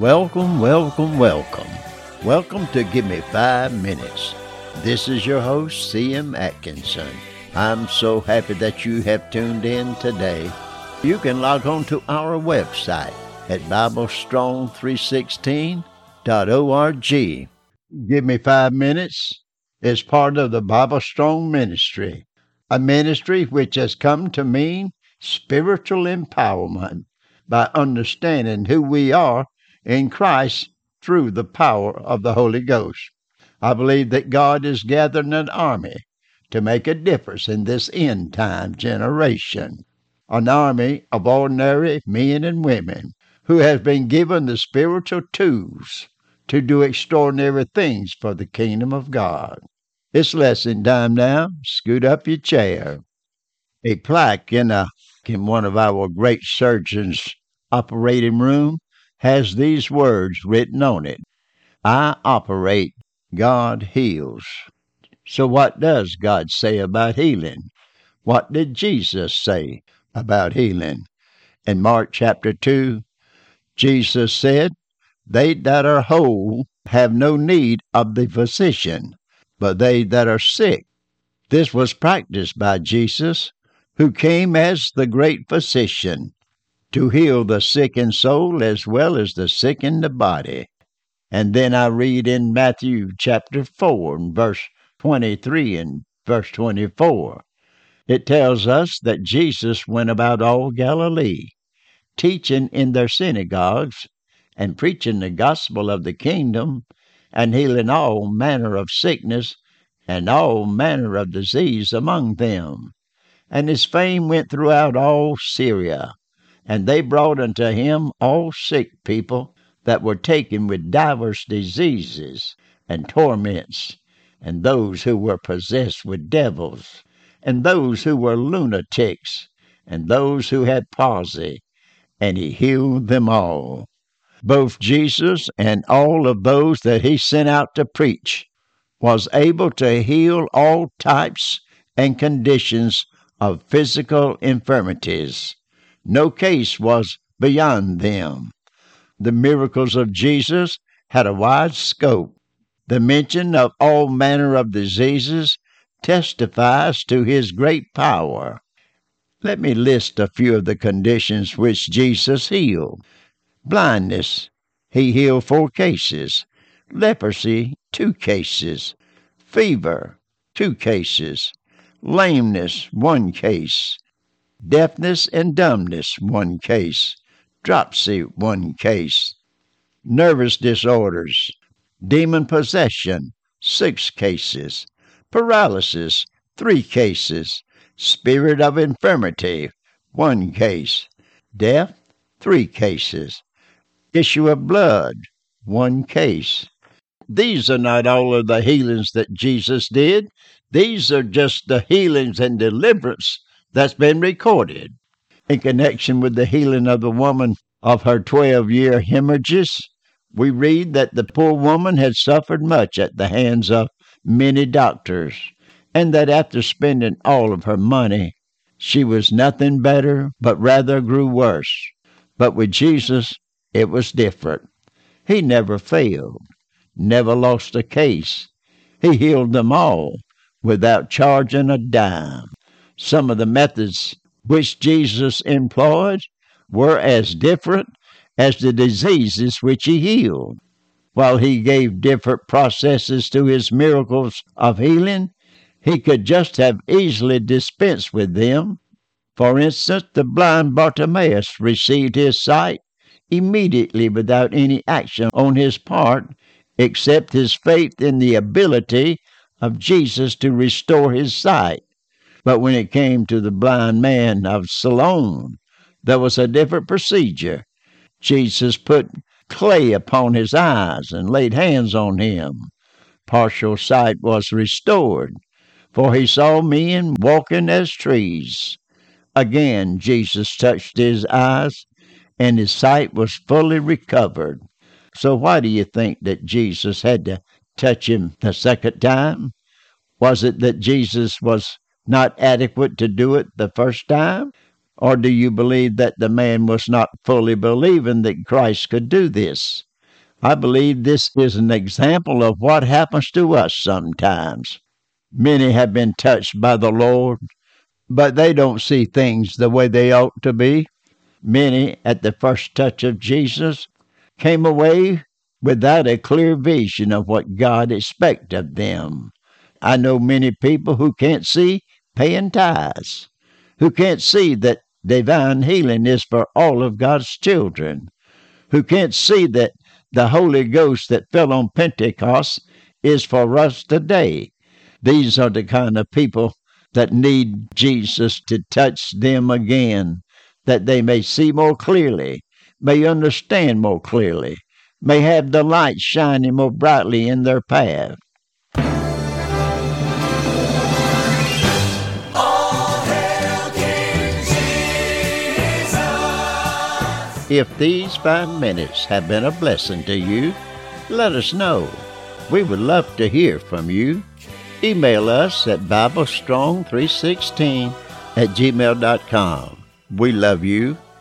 Welcome, welcome, welcome. Welcome to Give Me 5 Minutes. This is your host, C.M. Atkinson. I'm so happy that you have tuned in today. You can log on to our website at BibleStrong316.org. Give Me 5 Minutes is part of the Bible Strong Ministry, a ministry which has come to mean spiritual empowerment by understanding who we are in Christ through the power of the Holy Ghost. I believe that God is gathering an army to make a difference in this end-time generation. An army of ordinary men and women who has been given the spiritual tools to do extraordinary things for the kingdom of God. It's lesson time now. Scoot up your chair. A plaque in one of our great surgeons' operating room has these words written on it: I operate, God heals. So what does God say about healing? What did Jesus say about healing? In Mark chapter 2, Jesus said, They that are whole have no need of the physician, but they that are sick. This was practiced by Jesus, who came as the great physician to heal the sick in soul as well as the sick in the body. And then I read in Matthew chapter 4 and verse 23 and verse 24. It tells us that Jesus went about all Galilee, teaching in their synagogues and preaching the gospel of the kingdom and healing all manner of sickness and all manner of disease among them. And his fame went throughout all Syria. And they brought unto him all sick people that were taken with divers diseases and torments, and those who were possessed with devils, and those who were lunatics, and those who had palsy, and he healed them all. Both Jesus and all of those that he sent out to preach was able to heal all types and conditions of physical infirmities. No case was beyond them. The miracles of Jesus had a wide scope. The mention of all manner of diseases testifies to his great power. Let me list a few of the conditions which Jesus healed. Blindness, he healed 4 cases. Leprosy, 2 cases. Fever, 2 cases. Lameness, 1 case. Deafness and dumbness, 1 case. Dropsy, 1 case. Nervous disorders, demon possession, 6 cases. Paralysis, 3 cases. Spirit of infirmity, 1 case. Death, 3 cases. Issue of blood, 1 case. These are not all of the healings that Jesus did. These are just the healings and deliverance that's been recorded. In connection with the healing of the woman of her 12-year hemorrhages, we read that the poor woman had suffered much at the hands of many doctors, and that after spending all of her money, she was nothing better, but rather grew worse. But with Jesus, it was different. He never failed, never lost a case. He healed them all without charging a dime. Some of the methods which Jesus employed were as different as the diseases which he healed. While he gave different processes to his miracles of healing, he could just have easily dispensed with them. For instance, the blind Bartimaeus received his sight immediately without any action on his part, except his faith in the ability of Jesus to restore his sight. But when it came to the blind man of Siloam, there was a different procedure. Jesus put clay upon his eyes and laid hands on him. Partial sight was restored, for he saw men walking as trees. Again, Jesus touched his eyes, and his sight was fully recovered. So why do you think that Jesus had to touch him the second time? Was it that Jesus was not adequate to do it the first time? Or do you believe that the man was not fully believing that Christ could do this? I believe this is an example of what happens to us sometimes. Many have been touched by the Lord, but they don't see things the way they ought to be. Many, at the first touch of Jesus, came away without a clear vision of what God expects of them. I know many people who can't see paying tithes, who can't see that divine healing is for all of God's children, who can't see that the Holy Ghost that fell on Pentecost is for us today. These are the kind of people that need Jesus to touch them again, that they may see more clearly, may understand more clearly, may have the light shining more brightly in their path. If these 5 minutes have been a blessing to you, let us know. We would love to hear from you. Email us at BibleStrong316@gmail.com. We love you.